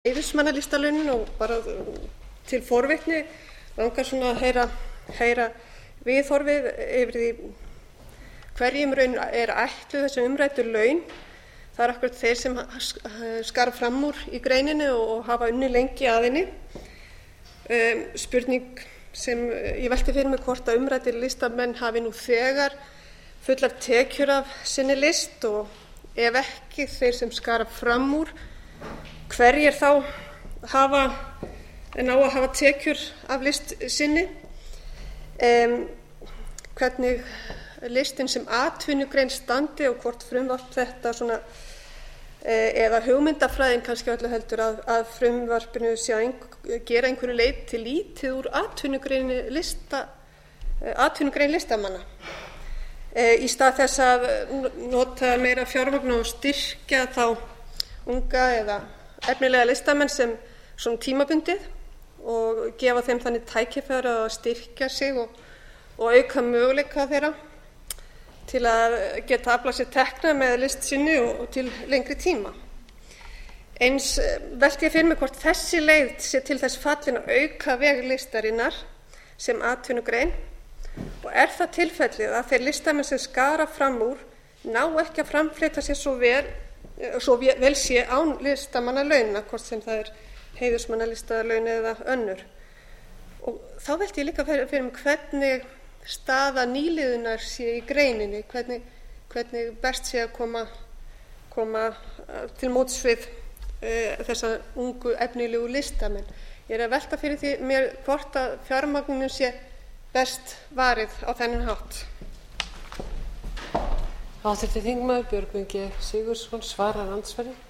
heiðursmannalistalaunin og bara til forvitni langar svona að heyra viðhorfið yfir því hverjum raun ætluð þessi umræddu laun. Það akkúrat þeir sem skara fram úr í greininni og hafa unnið lengi að henni. Spurning sem ég velti fyrir mig hvort að umræddir listamenn hafi nú þegar fullar tekjur af sinni list og ef ekki þeir sem skara fram úr, hverjir þá ná að hafa tekjur af list sinni. Hvernig listin sem atvinnugrein standi og hvort frumvarp þetta svona eða hugmyndafræðin kannski öllu heldur að frumvarpinu sé að gera einhverju leyti lítið úr atvinnugrein listamanna í stað þess að nota meira fjármagn og styrkja þá unga eða efnilega listamenn sem svona tímabundið og gefa þeim þannig tækifæri að styrkja sig og auka möguleika þeirra til að geta aflað sér tekna með list sinni og til lengri tíma. Eins velti ég fyrir mig hvort þessi leið sé til þess fallin að auka veg listarinnar sem atvinnugrein og það tilfellið að þeir listamenn sem skara fram úr ná ekki að framfleyta sér svo vel sé án listamannalauna, hvort sem það heiðursmannalistalaun eða önnur. Og þá velti ég líka fyrir mig hvernig staða nýliðunar sé í greininni, hvernig best sé að koma til móts við þessa ungu efnilegu listamenn. Ég að velta fyrir því mér hvort að fjármagninu sé best varið á þennan hátt. Háttvirtur þingmaður Björgvin G. Sigurðsson svarar andsvari.